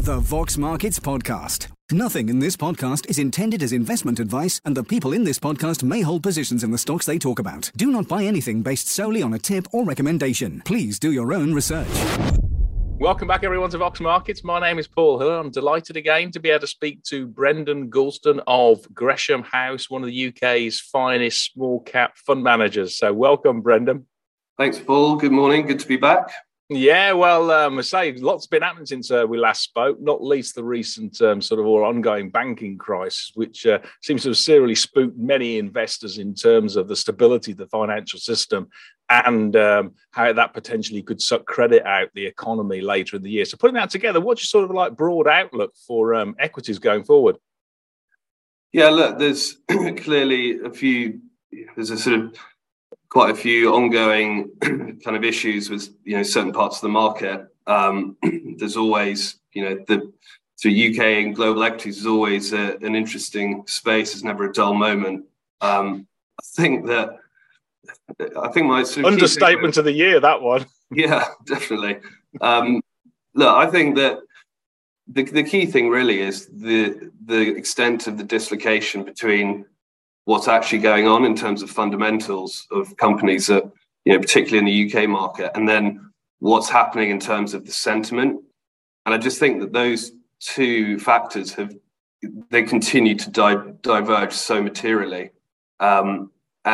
The Vox Markets Podcast. Nothing in this podcast is intended as investment advice, and the people in this podcast may hold positions in the stocks they talk about. Do not buy anything based solely on a tip or recommendation. Please do your own research. Welcome back, everyone, to Vox Markets. My name is Paul Hill. I'm delighted again to be able to speak to Brendan Goulston of Gresham House, one of the UK's finest small-cap fund managers. So welcome, Brendan. Thanks, Paul. Good morning. Good to be back. Yeah, well, I say lots been happening since we last spoke, not least the recent sort of or ongoing banking crisis, which seems to have seriously spooked many investors in terms of the stability of the financial system and how that potentially could suck credit out the economy later in the year. So putting that together, what's your sort of like broad outlook for equities going forward? Yeah, look, there's clearly quite a few ongoing kind of issues with, certain parts of the market. There's always, the UK and global equities is always an interesting space. It's never a dull moment. I think my sort of understatement of the year, that one. Yeah, definitely. Look, I think that the key thing really is the extent of the dislocation between what's actually going on in terms of fundamentals of companies that, particularly in the UK market, and then what's happening in terms of the sentiment. And I just think that those two factors they continue to diverge so materially. And,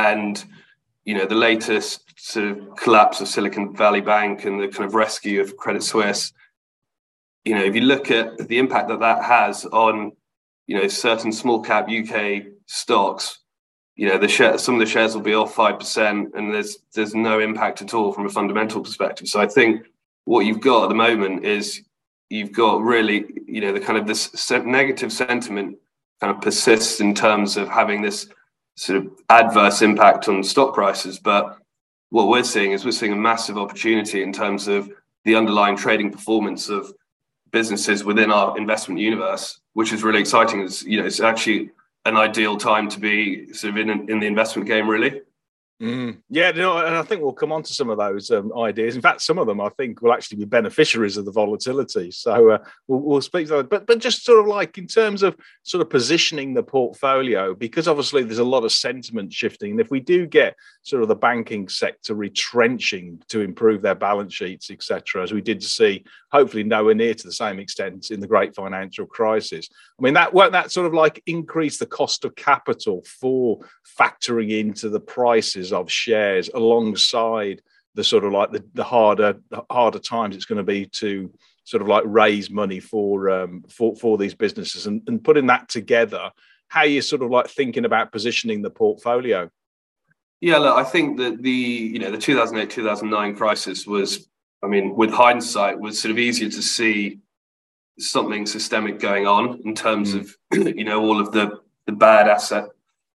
the latest sort of collapse of Silicon Valley Bank and the kind of rescue of Credit Suisse, if you look at the impact that has on, certain small cap UK stocks, some of the shares will be off 5%, and there's no impact at all from a fundamental perspective. So I think what you've got at the moment is you've got really, the kind of this negative sentiment kind of persists in terms of having this sort of adverse impact on stock prices. But what we're seeing a massive opportunity in terms of the underlying trading performance of businesses within our investment universe, which is really exciting. It's actually an ideal time to be sort of in the investment game, really. Yeah, and I think we'll come on to some of those ideas. In fact, some of them I think will actually be beneficiaries of the volatility. So we'll speak to that. But just sort of like in terms of sort of positioning the portfolio, because obviously there's a lot of sentiment shifting. And if we do get sort of the banking sector retrenching to improve their balance sheets, etc., as we did see, hopefully nowhere near to the same extent in the great financial crisis. I mean, won't that sort of like increase the cost of capital for factoring into the prices of shares alongside the sort of like the harder times it's going to be to sort of like raise money for these businesses, and putting that together, how you're sort of like thinking about positioning the portfolio? Yeah, look, I think that the 2008-2009 crisis was, I mean, with hindsight, was sort of easier to see something systemic going on in terms of all of the bad assets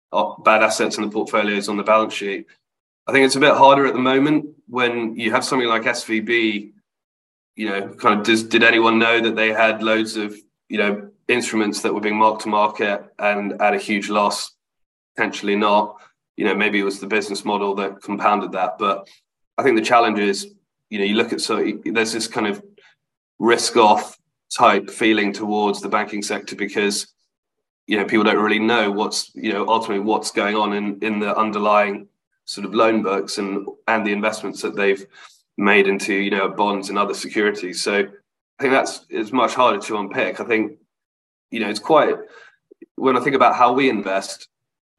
in the portfolios on the balance sheet. I think it's a bit harder at the moment when you have something like SVB. Kind of did anyone know that they had loads of instruments that were being marked to market and at a huge loss? Potentially not. Maybe it was the business model that compounded that. But I think the challenge is, you look at there's this kind of risk-off type feeling towards the banking sector because people don't really know ultimately what's going on in the underlying sort of loan books and the investments that they've made into bonds and other securities. So I think it's much harder to unpick. I think it's quite, when I think about how we invest,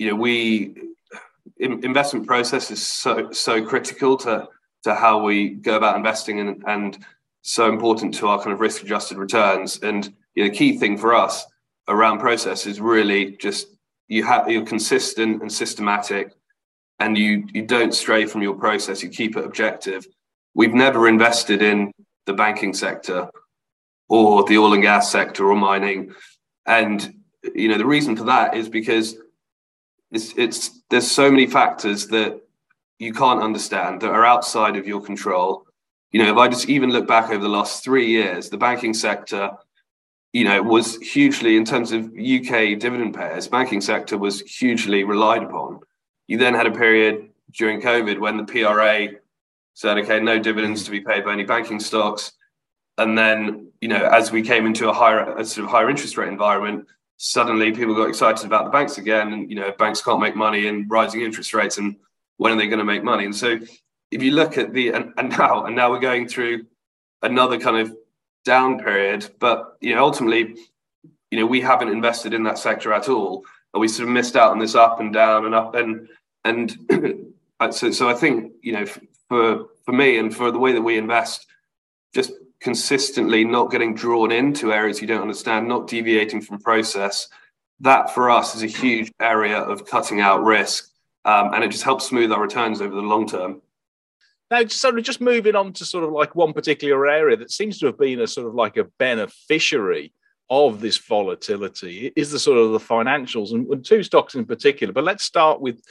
investment process is so critical to how we go about investing and so important to our kind of risk adjusted returns. And the key thing for us around process is really just you're consistent and systematic, and you don't stray from your process. You keep it objective. We've never invested in the banking sector or the oil and gas sector or mining, and the reason for that is because there's so many factors that you can't understand that are outside of your control. If I just even look back over the last 3 years, the banking sector was hugely, in terms of UK dividend payers, banking sector was hugely relied upon. You then had a period during COVID when the PRA said, okay, no dividends to be paid by any banking stocks. And then, as we came into a sort of higher interest rate environment, suddenly people got excited about the banks again. And, banks can't make money in rising interest rates. And when are they going to make money? And so if you look at and now we're going through another kind of down period, but, ultimately, we haven't invested in that sector at all. And we sort of missed out on this up and down and up. And so I think, for me and for the way that we invest, just consistently not getting drawn into areas you don't understand, not deviating from process, that for us is a huge area of cutting out risk. And it just helps smooth our returns over the long term. Now, just moving on to sort of like one particular area that seems to have been a sort of like a beneficiary of this volatility is the sort of the financials and two stocks in particular. But let's start with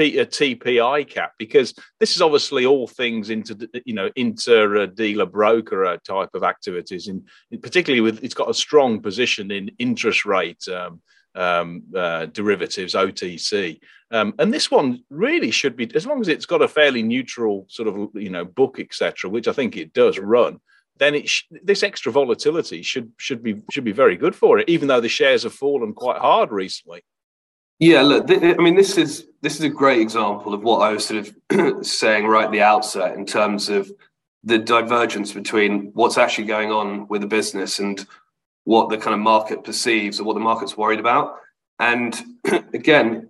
TP ICAP, because this is obviously all things inter dealer broker type of activities, and particularly with it's got a strong position in interest rate derivatives, OTC. And this one really should be, as long as it's got a fairly neutral sort of, book, etc., which I think it does run, then this extra volatility should be very good for it, even though the shares have fallen quite hard recently. Yeah, look, this is a great example of what I was sort of saying right at the outset in terms of the divergence between what's actually going on with the business and what the kind of market perceives or what the market's worried about. And again,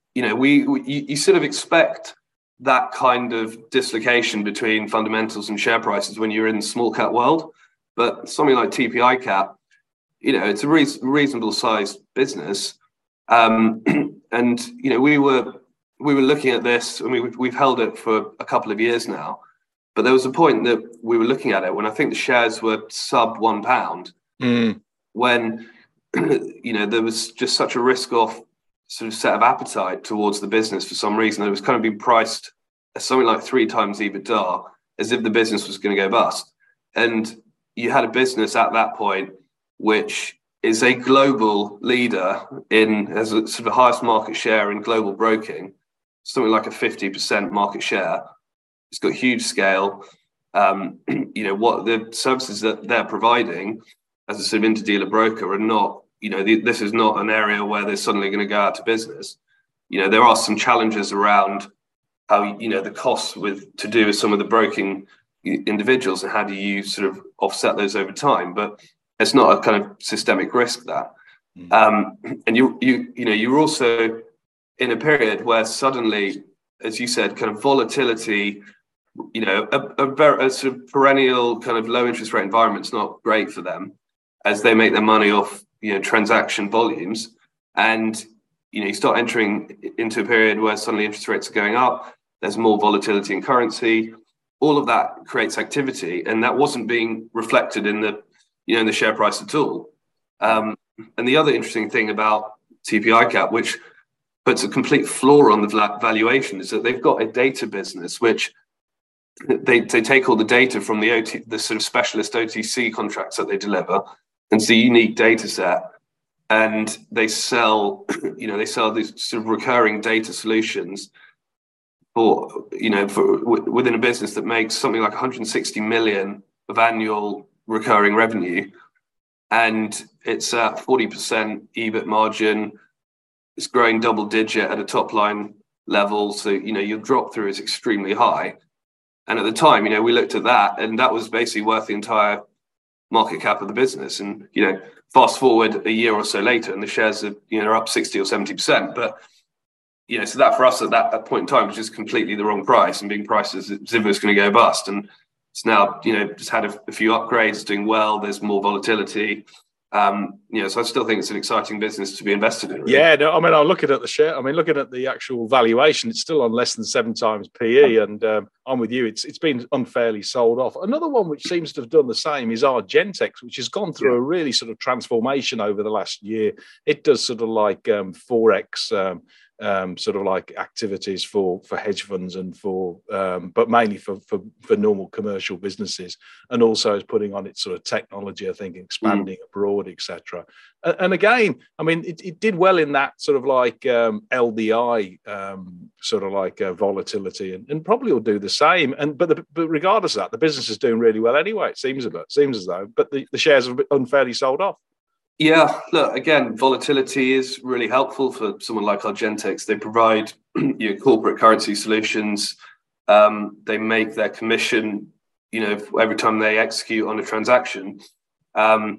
you sort of expect that kind of dislocation between fundamentals and share prices when you're in the small cap world. But something like TP ICAP, it's a reasonable sized business. And, we were looking at this, we've held it for a couple of years now, but there was a point that we were looking at it when I think the shares were sub £1, when, there was just such a risk off sort of set of appetite towards the business for some reason. It was kind of being priced as something like 3 times EBITDA, as if the business was going to go bust. And you had a business at that point, which is a global leader as a sort of highest market share in global broking, something like a 50% market share. It's got huge scale. What the services that they're providing as a sort of interdealer broker are not, this is not an area where they're suddenly going to go out of business. There are some challenges around how, the costs to do with some of the broking individuals and how do you sort of offset those over time. But it's not a kind of systemic risk that. And you're also in a period where suddenly, as you said, kind of volatility, a sort of perennial kind of low interest rate environment is not great for them as they make their money off, transaction volumes. And, you start entering into a period where suddenly interest rates are going up. There's more volatility in currency. All of that creates activity. And that wasn't being reflected in the share price at all. And the other interesting thing about TP ICAP, which puts a complete floor on the valuation, is that they've got a data business, which they take all the data from the sort of specialist OTC contracts that they deliver, and it's a unique data set. And they sell, these sort of recurring data solutions within a business that makes something like 160 million of annual recurring revenue, and it's at 40% EBIT margin. It's growing double digit at a top line level, so your drop through is extremely high. And at the time, we looked at that, and that was basically worth the entire market cap of the business. And fast forward a year or so later, and the shares are up 60 or 70%. But so that for us at that point in time was just completely the wrong price, and being priced as if it was going to go bust. And it's now, just had a few upgrades, doing well. There's more volatility. So I still think it's an exciting business to be invested in. Really. Yeah, no, I'm looking at the share. Looking at the actual valuation, it's still on less than 7 times PE, and I'm with you. It's been unfairly sold off. Another one which seems to have done the same is Argentex, which has gone through a really sort of transformation over the last year. It does sort of like Forex sort of like activities for hedge funds and for but mainly for normal commercial businesses, and also is putting on its sort of technology, I think, expanding abroad, etc. And again, I mean, it did well in that sort of like LDI sort of like volatility, and probably will do the same. And but regardless of that, the business is doing really well anyway. It seems as though, but the shares are unfairly sold off. Yeah, look, again, volatility is really helpful for someone like Argentex. They provide corporate currency solutions. They make their commission, every time they execute on a transaction. I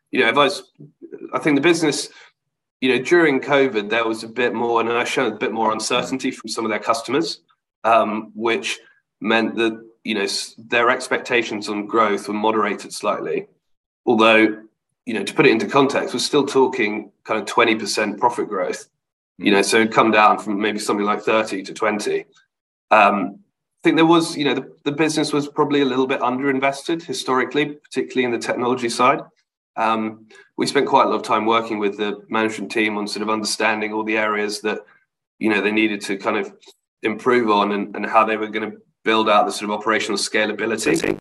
think the business, during COVID, there was a bit more inertia, a bit more uncertainty from some of their customers, which meant that, their expectations on growth were moderated slightly. Although, to put it into context, we're still talking kind of 20% profit growth, so it'd come down from maybe something like 30 to 20. I think there was, the business was probably a little bit underinvested historically, particularly in the technology side. We spent quite a lot of time working with the management team on sort of understanding all the areas that, they needed to kind of improve on and how they were going to build out the sort of operational scalability.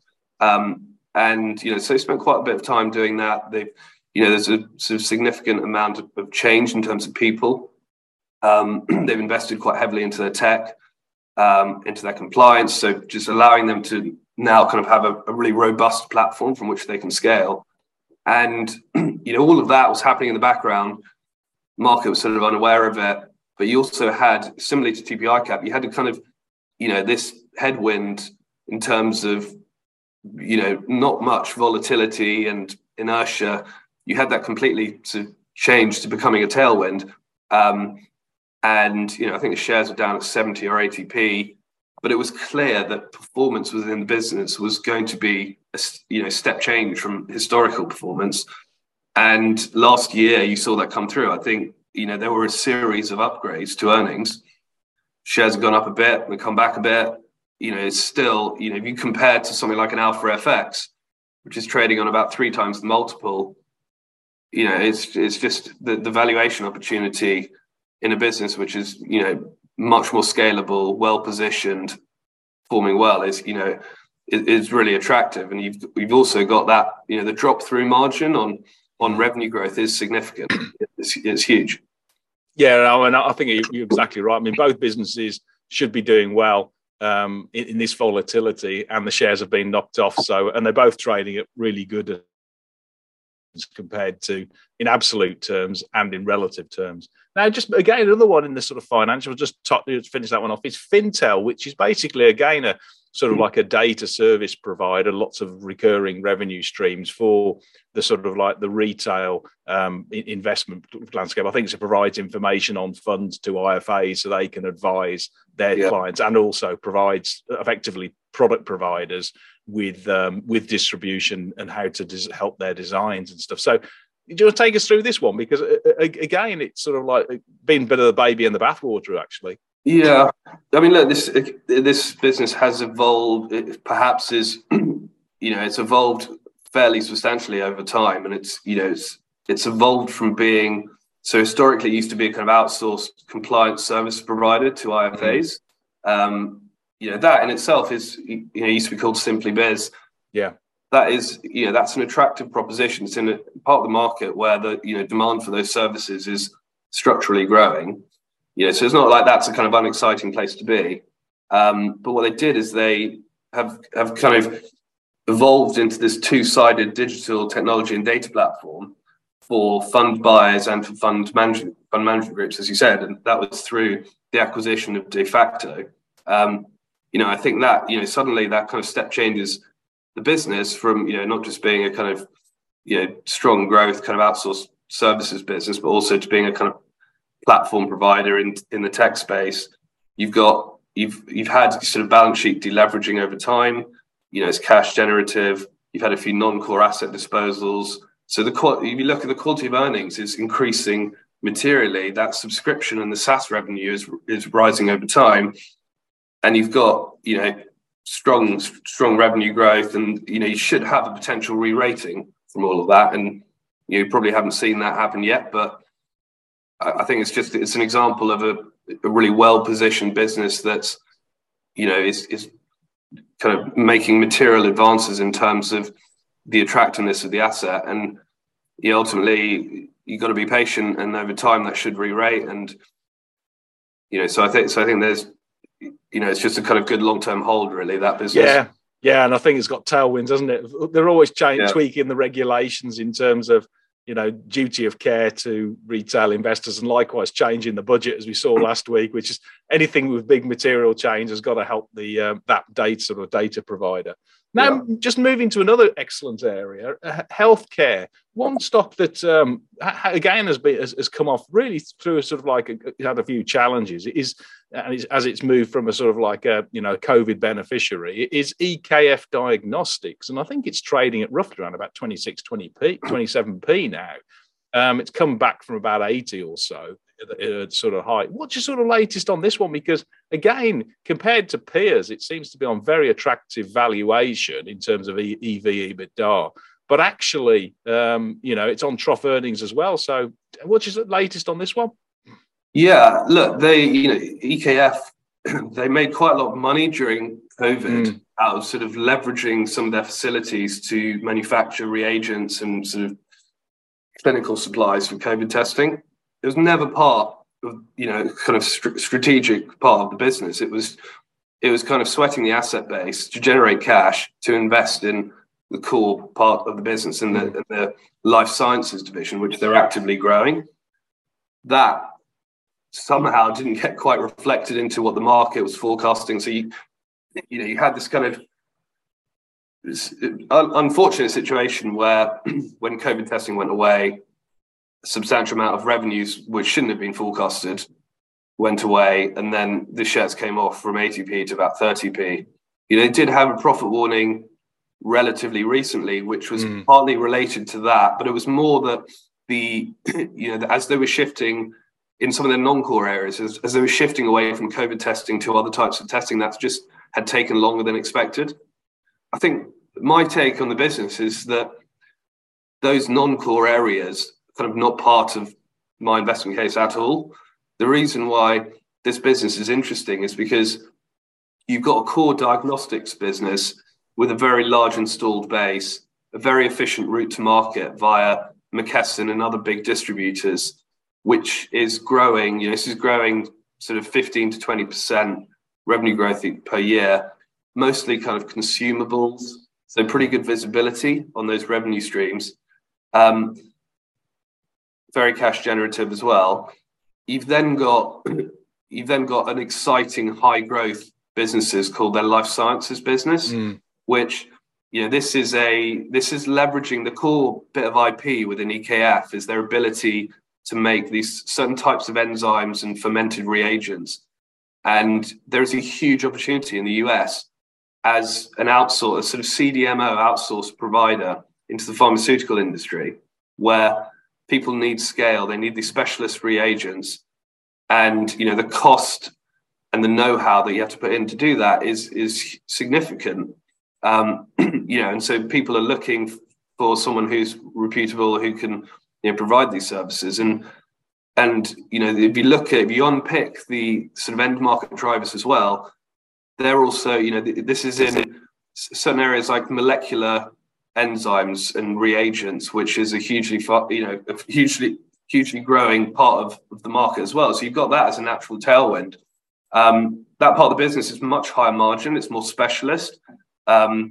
And, so they spent quite a bit of time doing that. There's a sort of significant amount of change in terms of people. They've invested quite heavily into their tech, into their compliance. So just allowing them to now kind of have a really robust platform from which they can scale. And, all of that was happening in the background. The market was sort of unaware of it. But you also had, similarly to TP ICAP, you had a kind of, this headwind in terms of, not much volatility and inertia. You had that completely sort of change to becoming a tailwind. And, I think the shares were down at 70 or 80p, but it was clear that performance within the business was going to be a step change from historical performance. And last year you saw that come through. I think, there were a series of upgrades to earnings. Shares have gone up a bit, they come back a bit. It's still, if you compare to something like an Alpha FX, which is trading on about 3 times the multiple, it's just the valuation opportunity in a business which is, much more scalable, well positioned, performing well is really attractive. And you've also got that, the drop through margin on revenue growth is significant. It's huge. Yeah, and I think you're exactly right. I mean, both businesses should be doing well in this volatility, and the shares have been knocked off. So, and they're both trading at really good compared to in absolute terms and in relative terms. Now, just again, another one in the sort of financial, just finish that one off. It's Fintel, which is basically again a sort of like a data service provider, lots of recurring revenue streams for the sort of like the retail investment landscape. I think it provides information on funds to IFAs so they can advise their clients, and also provides effectively product providers with distribution and how to help their designs and stuff. So, do you want to take us through this one? Because again, it's sort of like being a bit of the baby in the bathwater, actually. Yeah, I mean, look, this business has evolved. It perhaps is, it's evolved fairly substantially over time, and it's evolved from being, so historically it used to be a kind of outsourced compliance service provider to IFAs. That in itself is, used to be called Simply Biz. Yeah. That is, that's an attractive proposition. It's in a part of the market where the, demand for those services is structurally growing. So it's not like that's a kind of unexciting place to be. But what they did is they have kind of evolved into this two-sided digital technology and data platform for fund buyers and for fund management groups, as you said, and that was through the acquisition of Defaqto. I think that, suddenly that kind of step changes the business from, not just being a kind of, strong growth kind of outsourced services business, but also to being a kind of platform provider in the tech space. You've had sort of balance sheet deleveraging over time. It's cash generative. You've had a few non-core asset disposals. So if you look at the quality of earnings, is increasing materially. That subscription and the SaaS revenue is rising over time, and you've got strong revenue growth, and you should have a potential re-rating from all of that. And you probably haven't seen that happen yet, but I think it's an example of a really well-positioned business that's, is kind of making material advances in terms of the attractiveness of the asset. And ultimately, you've got to be patient, and over time that should re-rate. And so I think there's, it's just a kind of good long-term hold, really, that business. Yeah, and I think it's got tailwinds, hasn't it? They're always tweaking the regulations in terms of, duty of care to retail investors, and likewise changing the budget, as we saw last week, which is anything with big material change has got to help the that data provider. Now, just moving to another excellent area, healthcare. One stock that again has come off really through a sort of like had a few challenges. As it's moved from a sort of like a COVID beneficiary, is EKF Diagnostics, and I think it's trading at roughly around about 27p now. It's come back from about 80 or so, sort of high. What's your sort of latest on this one? Because again, compared to peers, it seems to be on very attractive valuation in terms of EV/EBITDA. But actually, it's on trough earnings as well. So what's your latest on this one? Yeah, look, EKF, they made quite a lot of money during COVID out of sort of leveraging some of their facilities to manufacture reagents and sort of clinical supplies for COVID testing. It was never part of, kind of strategic part of the business. It was kind of sweating the asset base to generate cash to invest in the core part of the business in the life sciences division, which they're actively growing. That somehow didn't get quite reflected into what the market was forecasting. So you had this kind of unfortunate situation where when COVID testing went away, a substantial amount of revenues which shouldn't have been forecasted went away, and then the shares came off from 80p to about 30p. They did have a profit warning relatively recently, which was partly related to that, but it was more that as they were shifting in some of their non-core areas, as they were shifting away from COVID testing to other types of testing, that's just had taken longer than expected. I think my take on the business is that those non-core areas are kind of not part of my investment case at all. The reason why this business is interesting is because you've got a core diagnostics business with a very large installed base, a very efficient route to market via McKesson and other big distributors, which is growing. This is growing sort of 15 to 20% revenue growth per year, mostly kind of consumables. So pretty good visibility on those revenue streams. Very cash generative as well. You've then got an exciting high growth businesses called their life sciences business, which this is leveraging the core bit of IP within EKF is their ability to make these certain types of enzymes and fermented reagents. And there is a huge opportunity in the US as a sort of CDMO outsourced provider into the pharmaceutical industry, where people need scale, they need these specialist reagents, and the cost and the know-how that you have to put in to do that is significant. And so people are looking for someone who's reputable, who can provide these services. And if you unpick the sort of end market drivers as well, they're also, this is in certain areas like molecular enzymes and reagents, which is a hugely growing part of the market as well. So you've got that as a natural tailwind. That part of the business is much higher margin. It's more specialist. From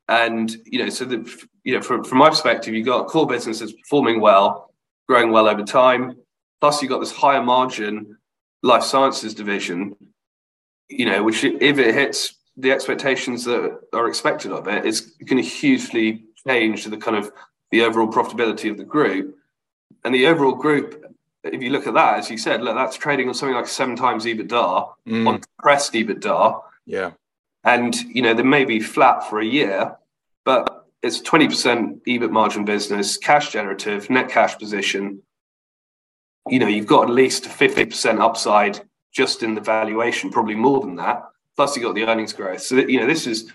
my perspective, you've got a core business that's performing well, growing well over time. Plus you've got this higher margin life sciences division, which if it hits the expectations that are expected of it, it's going to hugely change the kind of the overall profitability of the group. And the overall group, if you look at that, as you said, look, that's trading on something like 7 times EBITDA, on compressed EBITDA. Yeah. And, they may be flat for a year, but it's a 20% EBIT margin business, cash generative, net cash position. You've got at least a 50% upside just in the valuation, probably more than that. Plus you've got the earnings growth. So, this is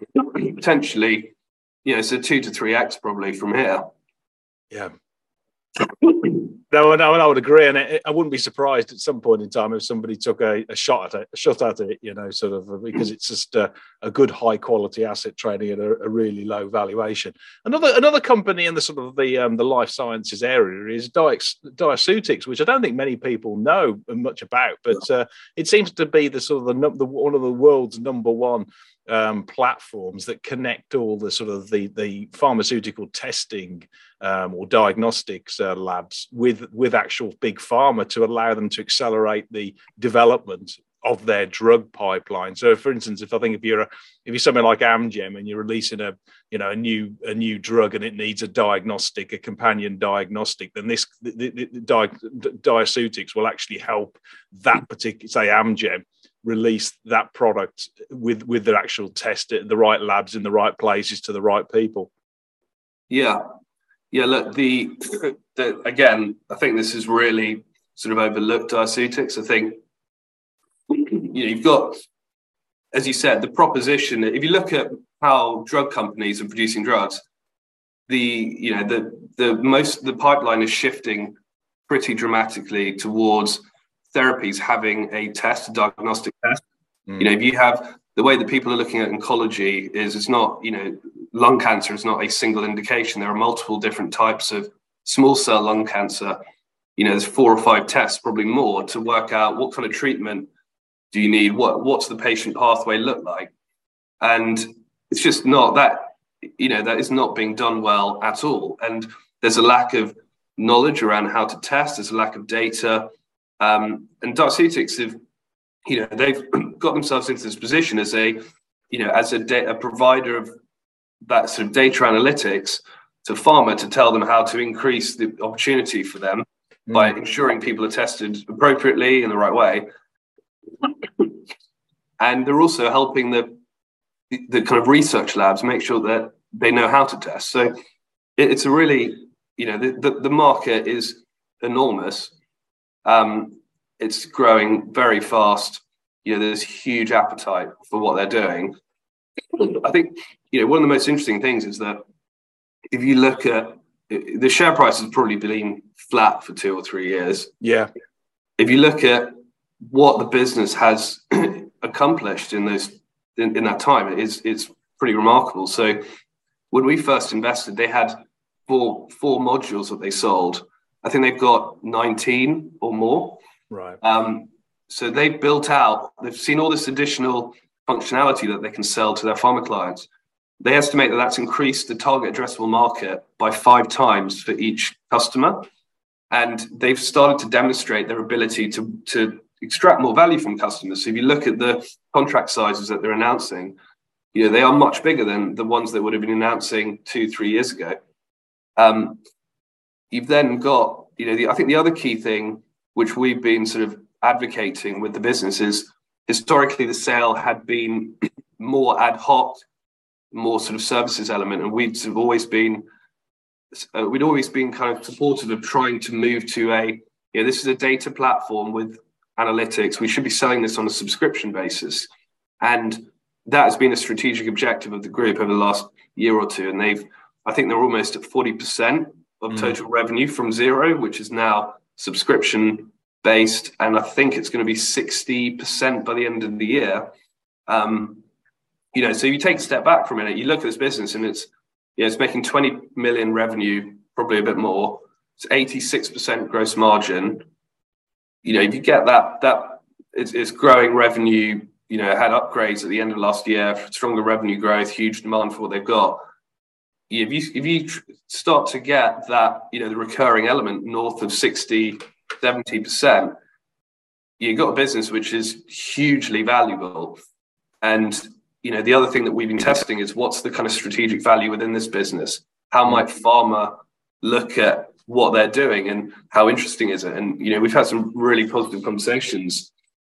potentially, it's a 2 to 3x probably from here. Yeah. No, I would agree, and I wouldn't be surprised at some point in time if somebody took a shot at it, you know, sort of because it's just a good high quality asset trading at a really low valuation. Another company in the sort of the life sciences area is Diaceutics, which I don't think many people know much about, but it seems to be the sort of the one of the world's number one platforms that connect all the sort of the pharmaceutical testing or diagnostics labs with actual big pharma to allow them to accelerate the development of their drug pipeline. So, for instance, if you're something like Amgen and you're releasing a new drug and it needs a companion diagnostic, then Diaceutics will actually help that particular, say, Amgen, release that product with the actual test at the right labs in the right places to the right people. Yeah. Look, again, I think this is really sort of overlooked, Diaceutics. I think you've got, as you said, the proposition. If you look at how drug companies are producing drugs, the pipeline is shifting pretty dramatically towards therapies having a diagnostic test. If you have the way that people are looking at oncology it's not, lung cancer is not a single indication. There are multiple different types of small cell lung cancer. There's 4 or 5 tests, probably more, to work out what kind of treatment do you need, what's the patient pathway look like. And it's just not that, that is not being done well at all. And there's a lack of knowledge around how to test. There's a lack of data. And Diaceutics they've got themselves into this position as a provider of that sort of data analytics to pharma to tell them how to increase the opportunity for them by ensuring people are tested appropriately in the right way. And they're also helping the kind of research labs make sure that they know how to test. So it's a really, the market is enormous. It's growing very fast. There's huge appetite for what they're doing. I think, one of the most interesting things is that if you look at the share price has probably been flat for 2 or 3 years. Yeah. If you look at what the business has accomplished in that time, it's pretty remarkable. So when we first invested, they had four modules that they sold. I think they've got 19 or more. Right. So they've built out, they've seen all this additional functionality that they can sell to their pharma clients. They estimate that that's increased the target addressable market by 5 times for each customer. And they've started to demonstrate their ability to extract more value from customers. So if you look at the contract sizes that they're announcing, they are much bigger than the ones that would have been announcing 2-3 years ago. You've then got, I think the other key thing, which we've been sort of advocating with the business, is historically the sale had been more ad hoc, more sort of services element, and we'd always been kind of supportive of trying to move to this is a data platform with analytics. We should be selling this on a subscription basis, and that has been a strategic objective of the group over the last year or two. And I think they're almost at 40% of total revenue from zero, which is now subscription based, and I think it's going to be 60% by the end of the year. So you take a step back for a minute, you look at this business, and it's making 20 million revenue, probably a bit more. It's 86% gross margin. If you get that it's growing revenue. It had upgrades at the end of last year, stronger revenue growth, huge demand for what they've got. If you start to get that, the recurring element north of 60-70%, you've got a business which is hugely valuable. And the other thing that we've been testing is what's the kind of strategic value within this business? How might pharma look at what they're doing, and how interesting is it? And we've had some really positive conversations,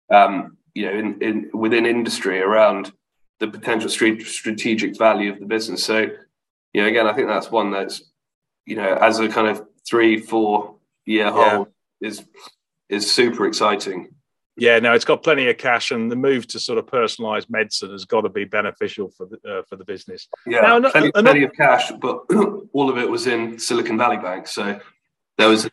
within industry around the potential strategic value of the business. So, again, I think that's one that's, as a kind of 3-4 year hold is super exciting. Yeah, no, it's got plenty of cash, and the move to sort of personalised medicine has got to be beneficial for the business. Yeah, plenty of cash, but all of it was in Silicon Valley Bank. So there was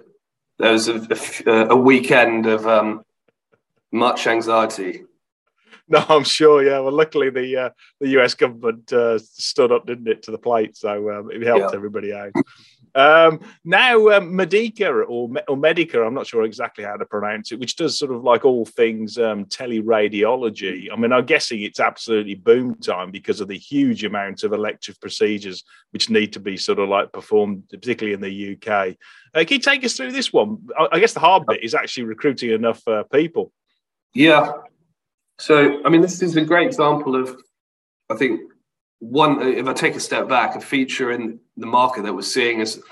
a weekend of much anxiety. No, I'm sure. Yeah. Well, luckily the US government stood up, didn't it, to the plate, so it helped everybody out. Now, Medica or Medica, I'm not sure exactly how to pronounce it, which does sort of like all things teleradiology. I mean, I'm guessing it's absolutely boom time because of the huge amount of elective procedures which need to be sort of like performed, particularly in the UK. Can you take us through this one? I guess the hard bit is actually recruiting enough people. Yeah. So, I mean, this is a great example of, I think, one, if I take a step back, a feature in the market that we're seeing is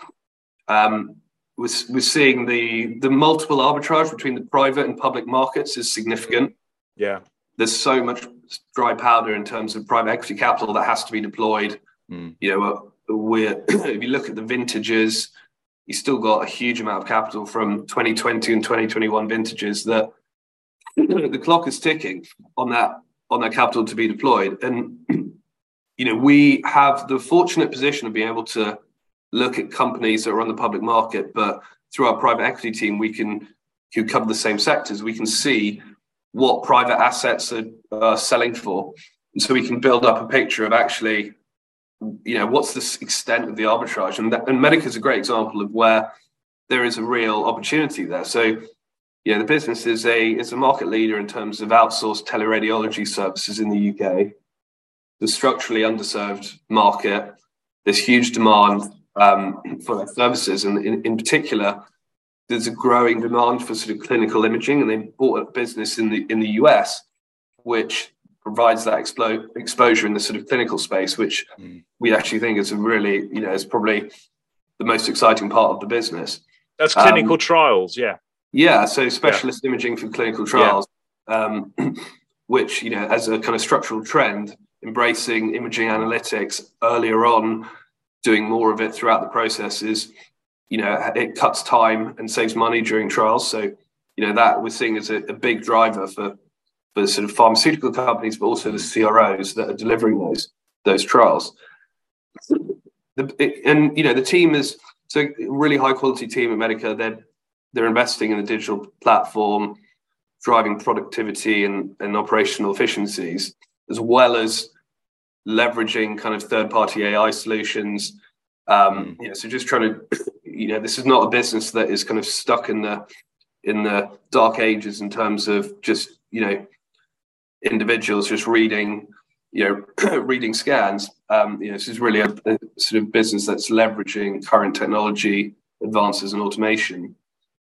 we're seeing the multiple arbitrage between the private and public markets is significant. Yeah. There's so much dry powder in terms of private equity capital that has to be deployed. You know, if you look at the vintages, you still got a huge amount of capital from 2020 and 2021 vintages that the clock is ticking on that capital to be deployed. And you know, we have the fortunate position of being able to look at companies that are on the public market, but through our private equity team, who cover the same sectors, we can see what private assets are selling for. And so we can build up a picture of actually, you know, what's the extent of the arbitrage. And Medica is a great example of where there is a real opportunity there. So, yeah, the business is a market leader in terms of outsourced teleradiology services in the UK. The structurally underserved market, there's huge demand for their services, and in particular, there's a growing demand for sort of clinical imaging. And they bought a business in the US, which provides that exposure in the sort of clinical space, which we actually think is a really, you know, is probably the most exciting part of the business. That's clinical trials, yeah. Yeah, so specialist imaging for clinical trials, which, you know, as a kind of structural trend, embracing imaging analytics earlier on, doing more of it throughout the process is, you know, it cuts time and saves money during trials. So, you know, that we're seeing as a big driver for sort of pharmaceutical companies, but also the CROs that are delivering those trials. And, you know, the team is so a really high quality team at Medica. They're investing in a digital platform, driving productivity and operational efficiencies, as well as leveraging kind of third-party AI solutions. You know, so just trying to, you know, this is not a business that is kind of stuck in the dark ages in terms of just, you know, individuals just reading, you know, reading scans. You know, this is really a sort of business that's leveraging current technology advances and automation.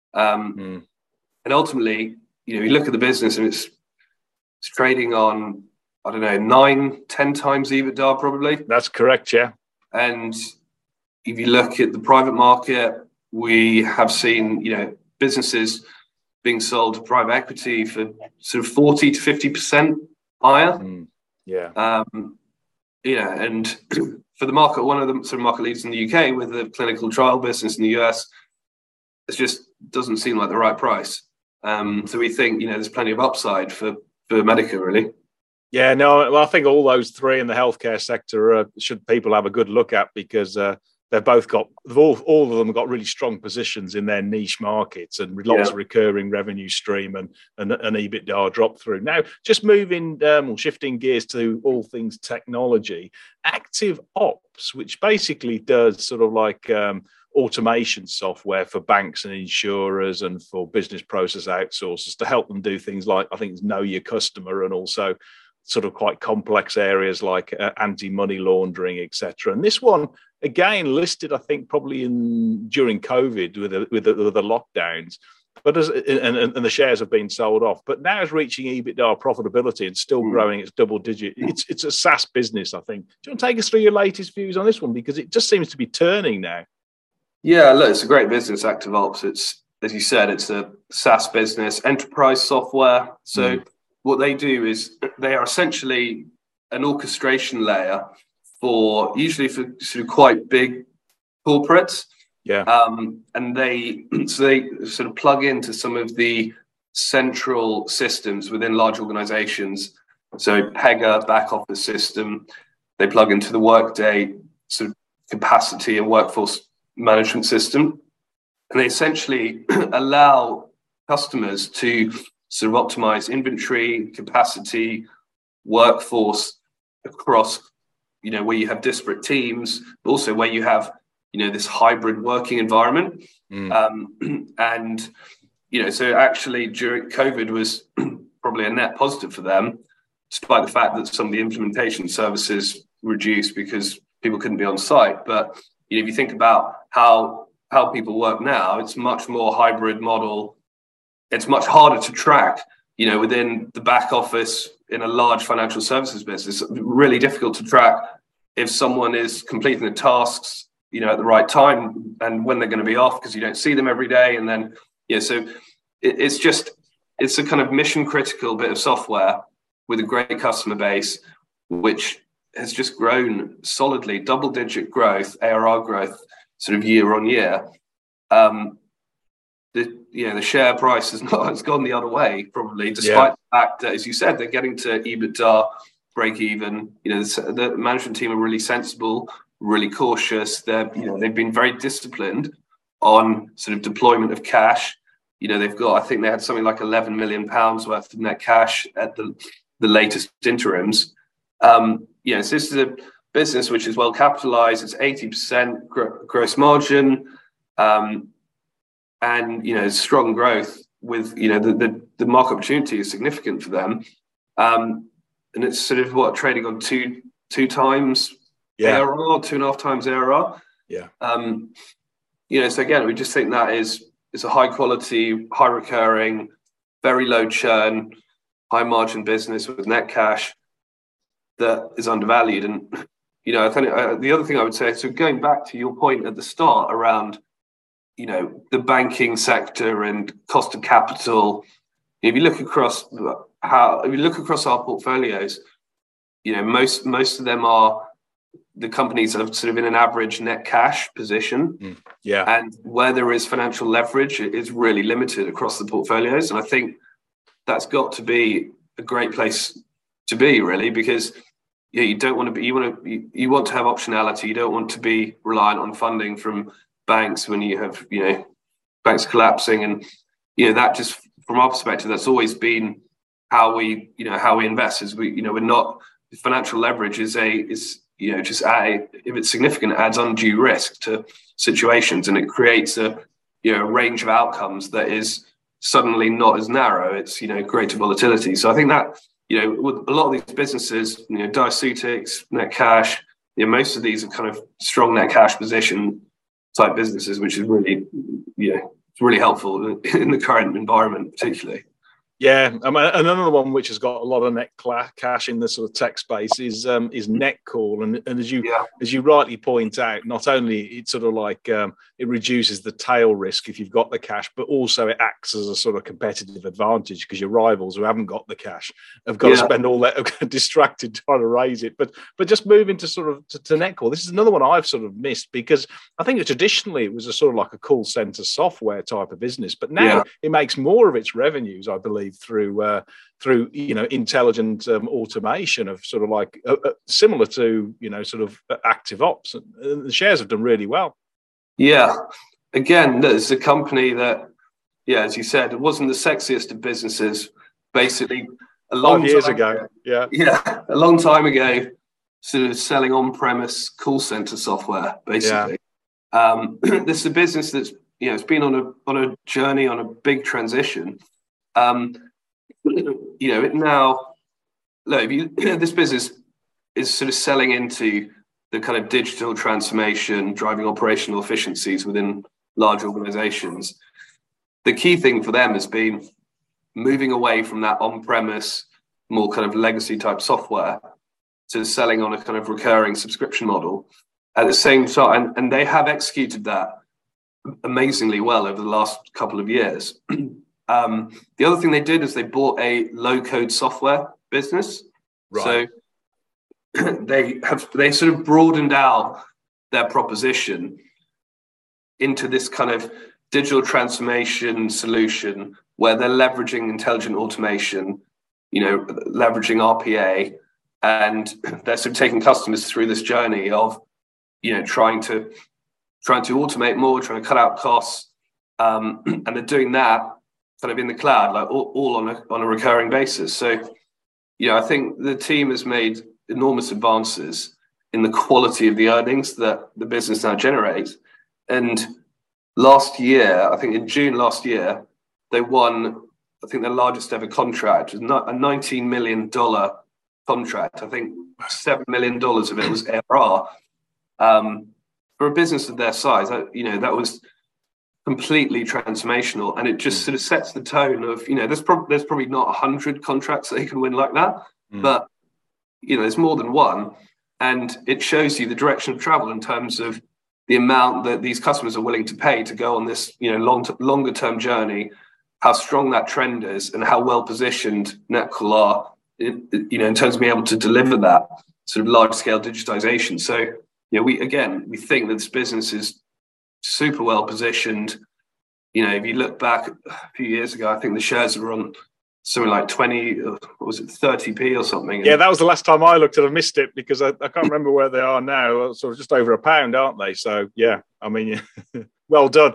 And ultimately, you know, you look at the business and it's trading on, I don't know, 9-10 times EBITDA probably. That's correct, yeah. And if you look at the private market, we have seen, you know, businesses being sold to private equity for sort of 40 to 50% higher. Yeah. You know, and for the market, one of the sort of market leaders in the UK with the clinical trial business in the US, it just doesn't seem like the right price. So we think, you know, there's plenty of upside for Medica, really. Yeah, no, well, I think all those three in the healthcare sector should people have a good look at, because they've both got, all of them have got really strong positions in their niche markets and lots of recurring revenue stream and EBITDA drop through. Now, just moving, shifting gears to all things technology, Active Ops, which basically does sort of like automation software for banks and insurers and for business process outsourcers to help them do things like, I think it's know your customer, and also sort of quite complex areas like anti-money laundering, etc. And this one, again, listed, I think, probably during COVID with the lockdowns, but and the shares have been sold off. But now it's reaching EBITDA profitability and still growing its double digit. It's a SaaS business, I think. Do you want to take us through your latest views on this one, because it just seems to be turning now? Yeah, look, it's a great business, Active Ops. It's, as you said, it's a SaaS business, enterprise software. So what they do is they are essentially an orchestration layer usually for sort of quite big corporates. Yeah. And they sort of plug into some of the central systems within large organizations. So Pega, back office system, they plug into the Workday sort of capacity and workforce management system. And they essentially allow customers to sort of optimize inventory, capacity, workforce across, where you have disparate teams, but also where you have, this hybrid working environment. And, so actually during COVID was probably a net positive for them, despite the fact that some of the implementation services reduced because people couldn't be on site. But, if you think about how people work now, it's much more hybrid model. It's much harder to track, within the back office in a large financial services business. It's really difficult to track if someone is completing the tasks, at the right time and when they're going to be off, because you don't see them every day. And then, so it's a kind of mission critical bit of software with a great customer base, which has just grown solidly, double-digit growth, ARR growth, sort of year on year. The share price has gone the other way, probably, despite the fact that, as you said, they're getting to EBITDA break even. The management team are really sensible, really cautious. They've been very disciplined on sort of deployment of cash. They've got, I think they had something like £11 million worth of net cash at the latest interims. So this is a business which is well capitalized. It's 80% gross margin, and strong growth with the market opportunity is significant for them, and it's sort of trading on two times ARR, 2.5 times ARR. So again, we just think that is a high quality, high recurring, very low churn, high margin business with net cash that is undervalued. And I think the other thing I would say, so going back to your point at the start around the banking sector and cost of capital, if you look across our portfolios, most of them are the companies that are sort of in an average net cash position. And where there is financial leverage, it is really limited across the portfolios. And I think that's got to be a great place to be, really, because you don't want to be, you want to have optionality. You don't want to be reliant on funding from banks when you have, banks collapsing. And, that just, from our perspective, that's always been how we invest. Is we're not, financial leverage is if it's significant, it adds undue risk to situations, and it creates a range of outcomes that is suddenly not as narrow. It's greater volatility. So I think that with a lot of these businesses, Diaceutics, net cash, most of these are kind of strong net cash position type businesses, which is really it's really helpful in the current environment, particularly. Another one which has got a lot of net cash in the sort of tech space is Netcall, and as you rightly point out, not only it sort of like it reduces the tail risk if you've got the cash, but also it acts as a sort of competitive advantage because your rivals who haven't got the cash have got to spend all that distracted trying to raise it. But just moving to sort of to Netcall, this is another one I've sort of missed because I think traditionally it was a sort of like a call center software type of business, but now it makes more of its revenues, I believe, through intelligent automation of sort of like similar to sort of active ops, and the shares have done really well. Again, it's a company that as you said, it wasn't the sexiest of businesses, basically a long 5 years ago. A long time ago, sort of selling on-premise call center software, basically. This is a business that's it's been on a journey, on a big transition. It now, look, this business is sort of selling into the kind of digital transformation, driving operational efficiencies within large organizations. The key thing for them has been moving away from that on-premise, more kind of legacy type software to selling on a kind of recurring subscription model at the same time. And they have executed that amazingly well over the last couple of years. The other thing they did is they bought a low-code software business. Right. So they sort of broadened out their proposition into this kind of digital transformation solution where they're leveraging intelligent automation, leveraging RPA, and they're sort of taking customers through this journey of, trying to automate more, trying to cut out costs, and they're doing that kind of in the cloud, like all on a recurring basis. So, I think the team has made enormous advances in the quality of the earnings that the business now generates. And last year, I think in June last year, they won, I think, their largest ever contract, a $19 million contract. I think $7 million of it was ARR. For a business of their size, that was completely transformational, and it just sort of sets the tone of, there's probably not 100 contracts that you can win like that, but there's more than one, and it shows you the direction of travel in terms of the amount that these customers are willing to pay to go on this longer term journey, how strong that trend is, and how well positioned Netcall are in terms of being able to deliver that sort of large scale digitization. So we think that this business is super well positioned. If you look back a few years ago, I think the shares were on something like 20, or was it 30p or something? Yeah, that was the last time I looked at it. I missed it because I can't remember where they are now. Sort of just over £1, aren't they? So yeah, I mean, well done.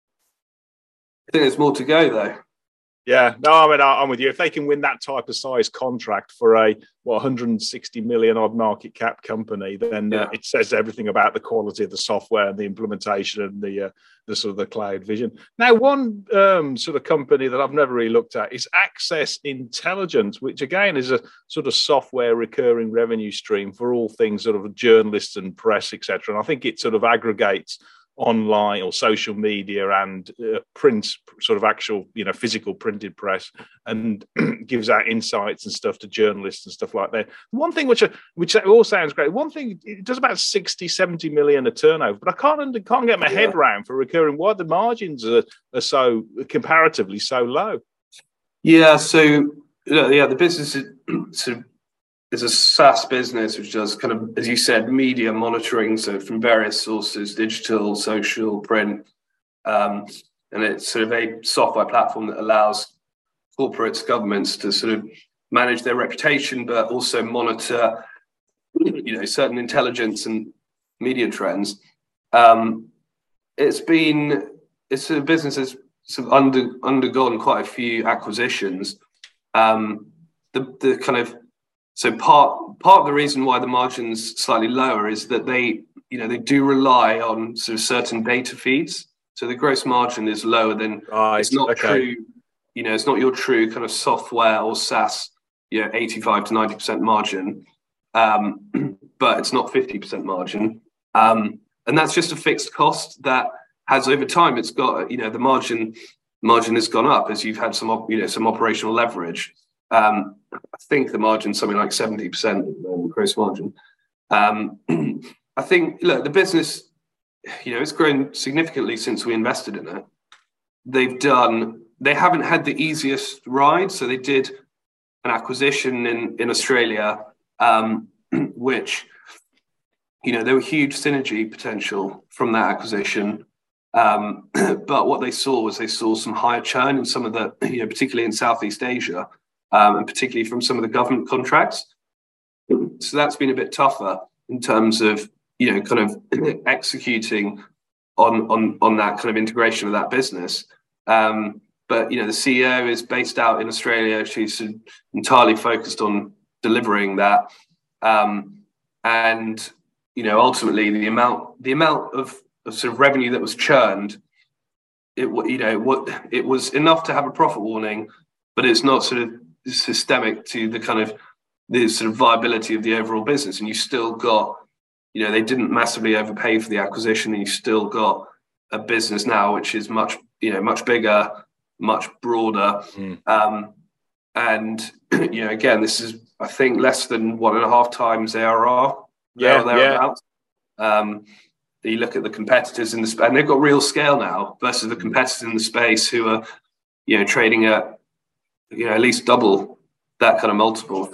I think there's more to go though. Yeah, no, I mean, I'm with you. If they can win that type of size contract for a 160 million odd market cap company, then it says everything about the quality of the software and the implementation and the sort of the cloud vision. Now, one sort of company that I've never really looked at is Access Intelligence, which again is a sort of software recurring revenue stream for all things sort of journalists and press, etc. And I think it sort of aggregates online or social media and print, sort of actual, physical printed press, and gives out insights and stuff to journalists and stuff like that. One thing which all sounds great. One thing, it does about 60-70 million a turnover, but I can't get my head around for recurring why the margins are so comparatively so low. Yeah, so the business is a SaaS business which does kind of, as you said, media monitoring, so from various sources, digital, social, print, and it's sort of a software platform that allows corporates, governments to sort of manage their reputation, but also monitor, certain intelligence and media trends. It's a business that's sort of undergone quite a few acquisitions. So part of the reason why the margin's slightly lower is that they do rely on sort of certain data feeds. So the gross margin is lower than it's not true. It's not your true kind of software or SaaS, 85 to 90% margin, but it's not 50% margin. And that's just a fixed cost that has over time, it's got, the margin has gone up as you've had some operational leverage. I think the margin's something like 70% gross margin. I think, look, the business, it's grown significantly since we invested in it. They haven't had the easiest ride. So they did an acquisition in Australia, which, there were huge synergy potential from that acquisition. But what they saw some higher churn in some of the, particularly in Southeast Asia, and particularly from some of the government contracts. So that's been a bit tougher in terms of, kind of executing on that kind of integration of that business. But, the CEO is based out in Australia. She's entirely focused on delivering that. And, ultimately the amount of sort of revenue that was churned, it was enough to have a profit warning, but it's not sort of systemic to the sort of viability of the overall business. And you still got, they didn't massively overpay for the acquisition, and you still got a business now which is much bigger, much broader. And again, this is, I think, less than 1.5 times ARR. Thereabouts. You look at the competitors in the space, and they've got real scale now versus the competitors in the space who are, trading at, at least double that kind of multiple.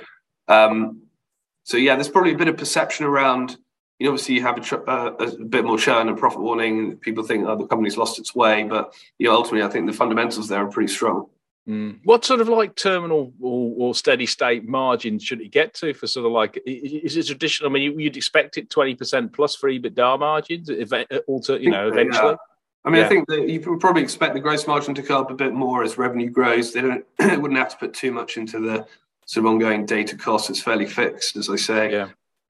So yeah, there's probably a bit of perception around, obviously you have a bit more churn and profit warning, and people think, the company's lost its way. But, ultimately, I think the fundamentals there are pretty strong. What sort of like terminal or steady state margin should it get to for sort of like, is it traditional? I mean, you'd expect it 20% plus for EBITDA margins, eventually? I mean, I think that you would probably expect the gross margin to go up a bit more as revenue grows. They wouldn't have to put too much into the sort of ongoing data costs. It's fairly fixed, as I say. Yeah.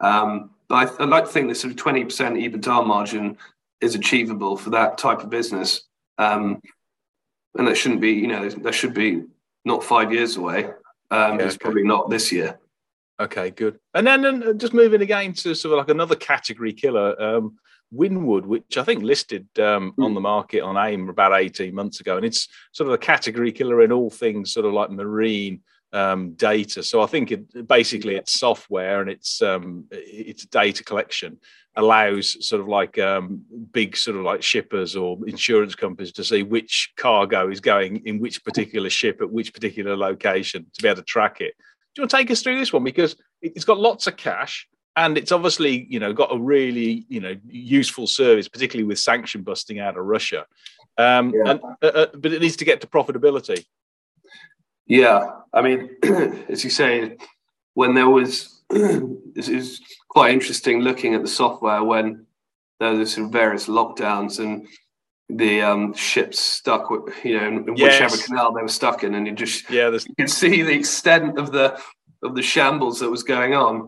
But I'd like to think the sort of 20% EBITDA margin is achievable for that type of business. And that shouldn't be, that should be not 5 years away. It's probably not this year. Okay, good. And then just moving again to sort of like another category killer, Winwood, which I think listed on the market on AIM about 18 months ago. And it's sort of a category killer in all things sort of like marine data. So I think it's software and it's data collection allows sort of like big sort of like shippers or insurance companies to see which cargo is going in which particular ship at which particular location to be able to track it. Do you want to take us through this one? Because it's got lots of cash and it's obviously, got a really, useful service, particularly with sanction busting out of Russia. But it needs to get to profitability. Yeah. I mean, as you say, when there was, this is quite interesting looking at the software when there were sort of various lockdowns and the ships stuck with, in whichever canal they were stuck in, and you can see the extent of the shambles that was going on.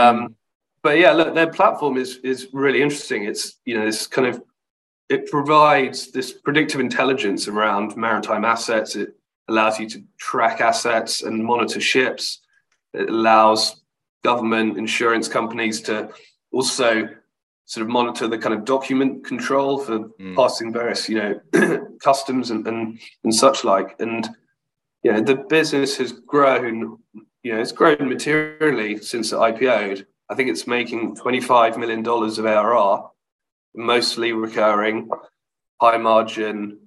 But yeah, look, their platform is really interesting. It's this kind of, it provides this predictive intelligence around maritime assets. It allows you to track assets and monitor ships. It allows government insurance companies to also sort of monitor the kind of document control for passing various, customs and such like. And, the business has grown, it's grown materially since it IPO'd. I think it's making $25 million of ARR, mostly recurring, high margin.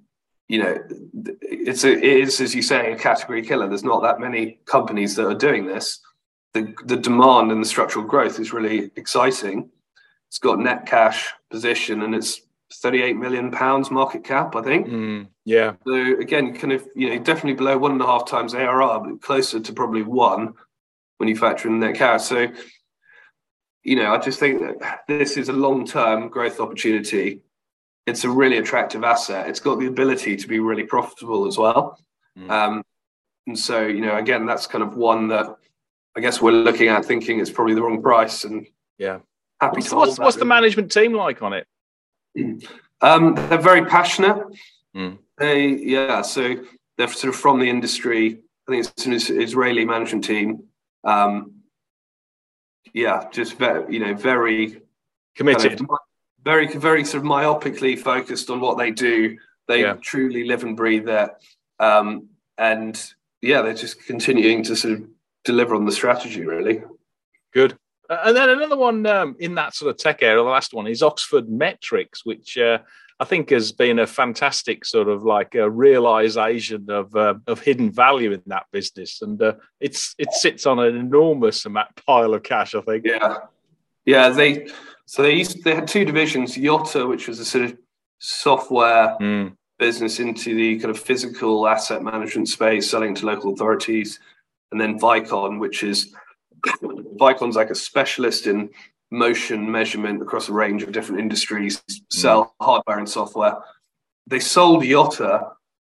It is, as you say, a category killer. There's not that many companies that are doing this. The demand and the structural growth is really exciting. It's got net cash position and it's 38 million pounds market cap, I think. Yeah. So again, kind of, definitely below 1.5 times ARR, but closer to probably 1 when you factor in net cash. So, I just think that this is a long-term growth opportunity. It's a really attractive asset. It's got the ability to be really profitable as well. And so, again, that's kind of one that I guess we're looking at thinking it's probably the wrong price. And happy to hold that. What's the management team like on it? They're very passionate. So they're sort of from the industry. I think it's an Israeli management team. Just very committed. Kind of very, very sort of myopically focused on what they do. They truly live and breathe that. They're just continuing to sort of deliver on the strategy, really. Good. And then another one in that sort of tech area, the last one is Oxford Metrics, which I think has been a fantastic sort of like a realization of hidden value in that business. And it sits on an enormous pile of cash, I think. Yeah. They had two divisions, Yotta, which was a sort of software business into the kind of physical asset management space, selling to local authorities, and then Vicon, Vicon's like a specialist in motion measurement across a range of different industries, sell hardware and software. They sold Yotta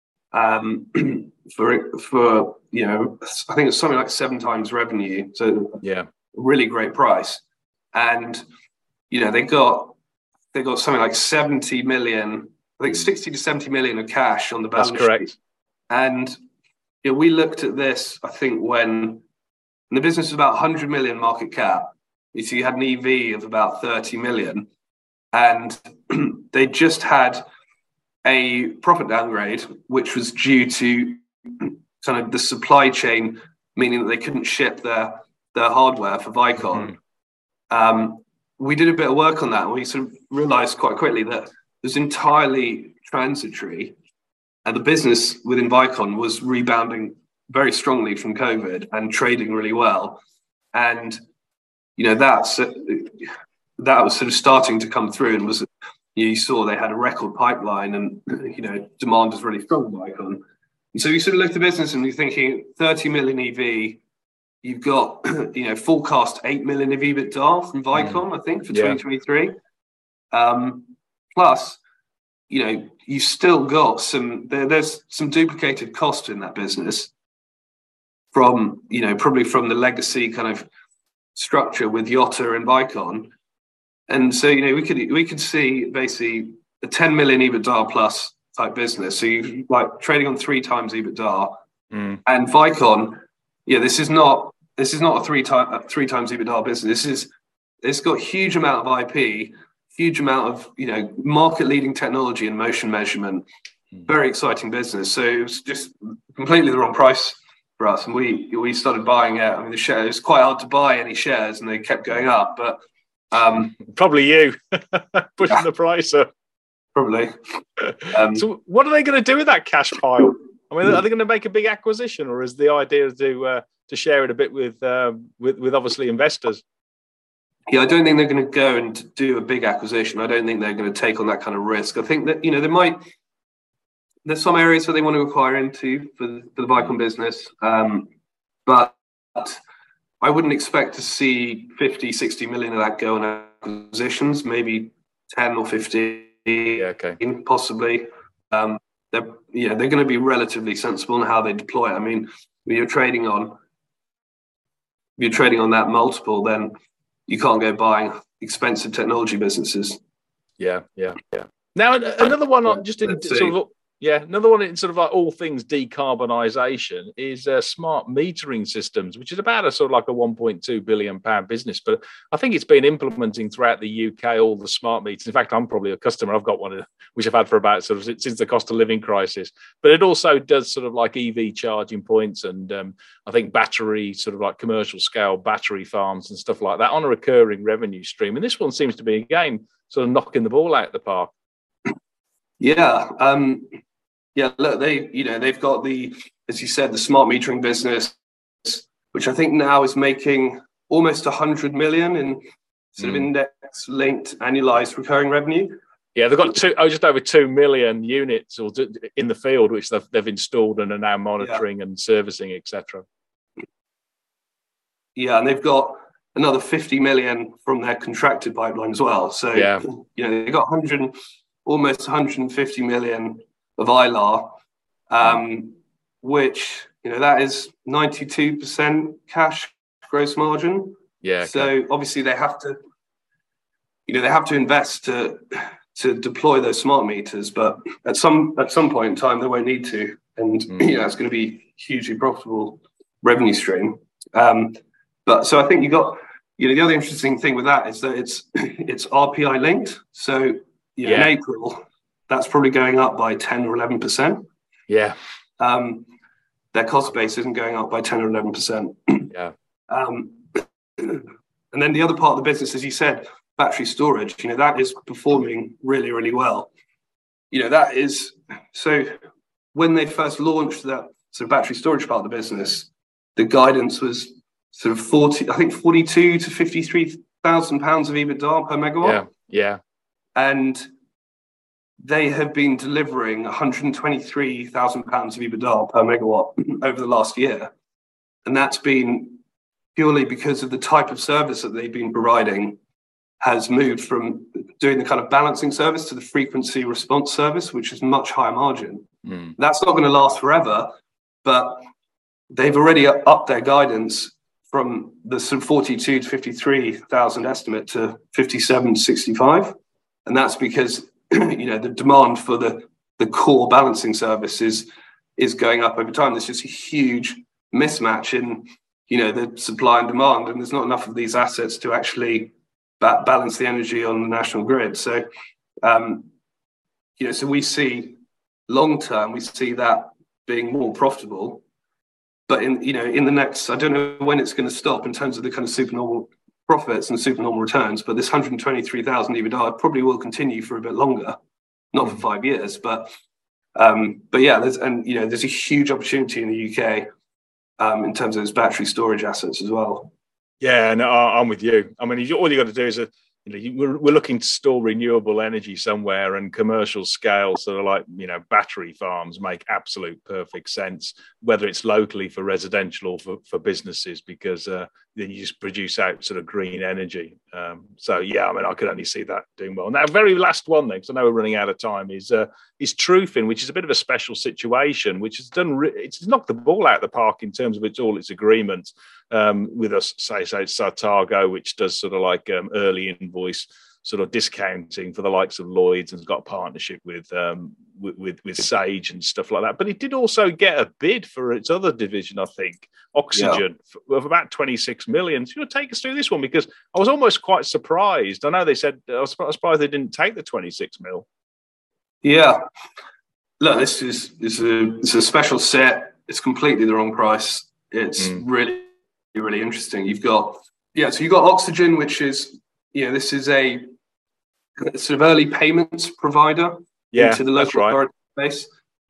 for I think it's something like 7 times revenue. So really great price. And they got something like 70 million, I think 60 to 70 million of cash on the balance sheet. That's correct. And we looked at this, I think, when the business was about 100 million market cap. So you had an EV of about 30 million, and they just had a profit downgrade, which was due to kind of the supply chain, meaning that they couldn't ship their hardware for Vicon. We did a bit of work on that, and we sort of realized quite quickly that it was entirely transitory, and the business within Vicon was rebounding very strongly from COVID and trading really well. And that was sort of starting to come through, and was, you saw they had a record pipeline, and demand was really strong for Vicon. And so we sort of looked at the business and we're thinking 30 million EV. You've got forecast 8 million of EBITDA from Vicon, I think, for 2023. Plus you've still got there's some duplicated cost in that business from, probably from the legacy kind of structure with Yotta and Vicon. And so, we could see basically a 10 million EBITDA plus type business. So you like trading on 3 times EBITDA. And Vicon, this is not a 3 times EBITDA business. It's got huge amount of IP, huge amount of, market leading technology and motion measurement. Very exciting business. So it was just completely the wrong price for us. And we started buying it. I mean, the shares, it was quite hard to buy any shares and they kept going up, but probably you pushing the price up. Probably. So what are they going to do with that cash pile? I mean, are they going to make a big acquisition, or is the idea to share it a bit with obviously investors? Yeah, I don't think they're going to go and do a big acquisition. I don't think they're going to take on that kind of risk. I think that there's some areas where they want to acquire into for the Vicon business, but I wouldn't expect to see 50, 60 million of that go on acquisitions. Maybe 10 or 15. Possibly. They're going to be relatively sensible in how they deploy it. I mean, when you're trading on that multiple, then you can't go buying expensive technology businesses. Yeah. Now another one on just in sort of. Yeah, another one in sort of like all things decarbonisation is smart metering systems, which is about a sort of like a £1.2 billion business. But I think it's been implementing throughout the UK all the smart meters. In fact, I'm probably a customer. I've got one which I've had for about sort of since the cost of living crisis. But it also does sort of like EV charging points and I think battery sort of like commercial scale battery farms and stuff like that on a recurring revenue stream. And this one seems to be again sort of knocking the ball out of the park. Yeah. Yeah, look, they've got as you said, the smart metering business, which I think now is making almost 100 million in sort of index-linked annualized recurring revenue. Yeah, they've got just over 2 million units in the field, which they've installed and are now monitoring and servicing, etc. Yeah, and they've got another 50 million from their contracted pipeline as well. So they've got almost 150 million of ILAR, which that is 92% cash gross margin. Yeah. Okay. So obviously they have to invest to deploy those smart meters, but at some point in time they won't need to, and it's going to be hugely profitable revenue stream. But so I think you got the other interesting thing with that is that it's RPI linked. So in April, that's probably going up by 10 or 11%. Yeah. Their cost base isn't going up by 10 or 11%. Yeah. And then the other part of the business, as you said, battery storage, that is performing really, really well. That is, so when they first launched that sort of battery storage part of the business, the guidance was sort of 42 to 53,000 pounds of EBITDA per megawatt. Yeah. And they have been delivering 123,000 pounds of EBITDA per megawatt over the last year. And that's been purely because of the type of service that they've been providing has moved from doing the kind of balancing service to the frequency response service, which is much higher margin. That's not going to last forever, but they've already upped their guidance from the sort of 42 to 53,000 estimate to 57 to 65. And that's because the demand for the core balancing service is going up over time. There's just a huge mismatch in the supply and demand, and there's not enough of these assets to actually balance the energy on the national grid. So so we see long term, we see that being more profitable, but in the next, I don't know when it's going to stop in terms of the kind of supernormal profits and supernormal returns, but this 123,000 EBITDA probably will continue for a bit longer, not for 5 years, but yeah, there's a huge opportunity in the UK in terms of those battery storage assets as well. Yeah, no, I'm with you. I mean, all you got to do is we're looking to store renewable energy somewhere, and commercial scale, sort of like, battery farms make absolute perfect sense, whether it's locally for residential or for businesses, because then you just produce out sort of green energy. So yeah, I mean, I could only see that doing well. Now, very last one then, because I know we're running out of time, is Trufin, which is a bit of a special situation, which has it's knocked the ball out of the park in terms of its agreements with us, say Sartago, which does sort of like early invoice sort of discounting for the likes of Lloyd's, and has got a partnership with Sage and stuff like that. But it did also get a bid for its other division, I think, Oxygen, of about 26 million. So take us through this one, because I was almost quite surprised. I know they said, I was surprised they didn't take the 26 mil. Yeah. Look, this is a special set. It's completely the wrong price. It's really, really interesting. You've got Oxygen, which is, this is a sort of early payments provider into the local authority space.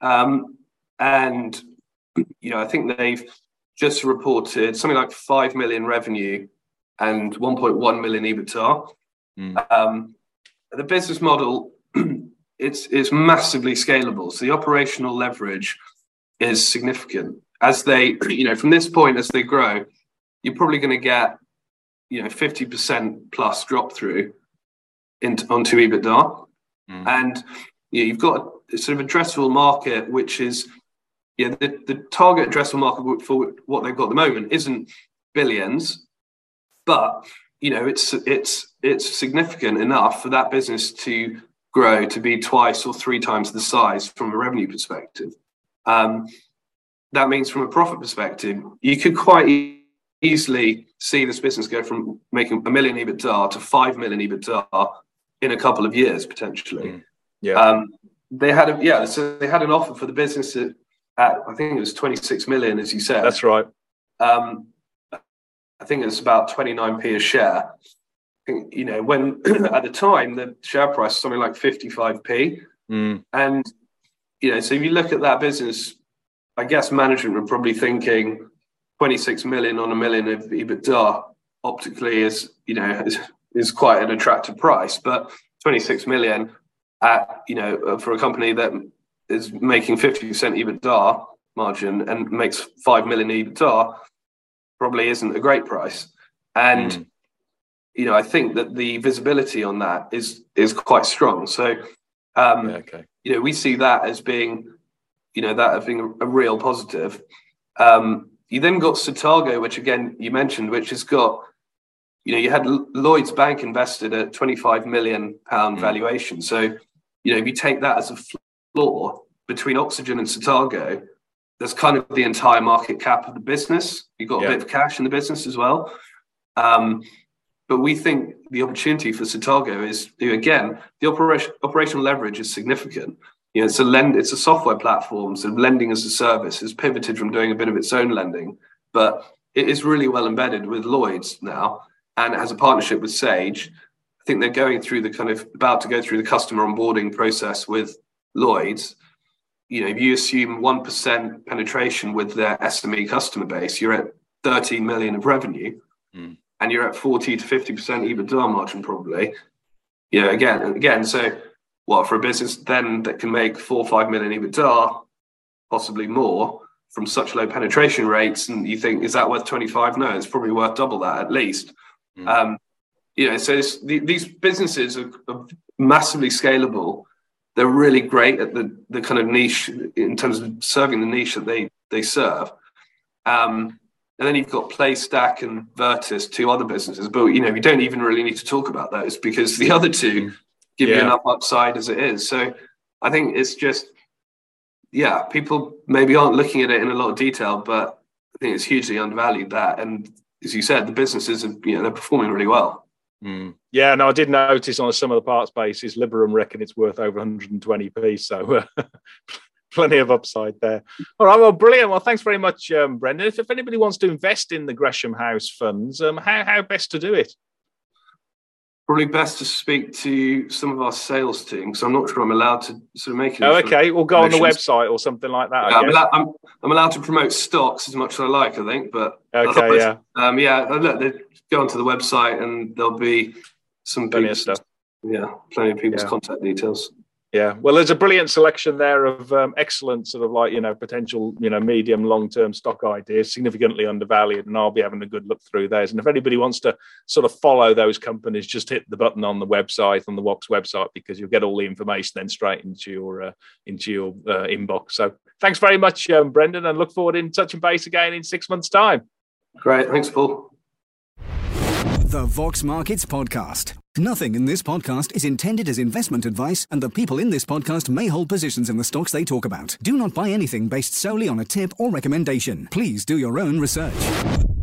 And, I think they've just reported something like 5 million revenue and 1.1 million EBITDA. The business model, it's massively scalable. So the operational leverage is significant. As they, from this point, as they grow, you're probably going to get 50% plus drop through onto EBITDA. And you've got a sort of addressable market, which is the target addressable market for what they've got at the moment isn't billions, but it's significant enough for that business to grow to be 2 or 3 times the size from a revenue perspective. That means from a profit perspective, you could quite easily see this business go from making 1 million EBITDA to 5 million EBITDA in a couple of years potentially. They had an offer for the business at I think it was 26 million, as you said. That's right. I think it's about 29p a share. When at the time the share price was something like 55p, and so if you look at that business, I guess management were probably thinking 26 million on 1 million of EBITDA optically is quite an attractive price, but 26 million at for a company that is making 50% EBITDA margin and makes 5 million EBITDA probably isn't a great price. And I think that the visibility on that is quite strong. So we see that as being a real positive. You then got Sartago, which again you mentioned, which has got, you had Lloyds Bank invested at £25 million valuation. So, if you take that as a floor between Oxygen and Sartago, that's kind of the entire market cap of the business. You've got a bit of cash in the business as well. But we think the opportunity for Sartago is, again, the operational leverage is significant. It's a software platform, so lending as a service has pivoted from doing a bit of its own lending, but it is really well embedded with Lloyds now, and it has a partnership with Sage. I think they're about to go through the customer onboarding process with Lloyds. If you assume 1% penetration with their SME customer base, you're at 13 million of revenue, and you're at 40 to 50% EBITDA margin probably. Again, so for a business then that can make 4 or 5 million EBITDA, possibly more, from such low penetration rates, and you think, is that worth 25? No, it's probably worth double that at least. So these businesses are massively scalable. They're really great at the kind of niche in terms of serving the niche that they serve. And then you've got PlayStack and Vertis, 2 other businesses, but we don't even really need to talk about those because the other 2 give you enough upside as it is. So I think it's just, people maybe aren't looking at it in a lot of detail, but I think it's hugely undervalued that. And as you said, the businesses are, they're performing really well. Yeah, no, I did notice on some of the parts basis, Liberum reckon it's worth over 120p. So plenty of upside there. All right, well, brilliant. Well, thanks very much, Brendan. If anybody wants to invest in the Gresham House funds, how best to do it? Probably best to speak to some of our sales team, because I'm not sure I'm allowed to sort of make it. Oh, okay. We'll go on the website or something like that. I'm allowed to promote stocks as much as I like, I think. But okay, look, they go onto the website and there'll be Plenty of stuff. Yeah, plenty of people's contact details. Yeah, well, there's a brilliant selection there of excellent sort of like, potential, medium, long-term stock ideas, significantly undervalued, and I'll be having a good look through those. And if anybody wants to sort of follow those companies, just hit the button on the website, on the WOX website, because you'll get all the information then straight into your inbox. So thanks very much, Brendan, and look forward in touching base again in 6 months' time. Great, thanks, Paul. The Vox Markets Podcast. Nothing in this podcast is intended as investment advice, and the people in this podcast may hold positions in the stocks they talk about. Do not buy anything based solely on a tip or recommendation. Please do your own research.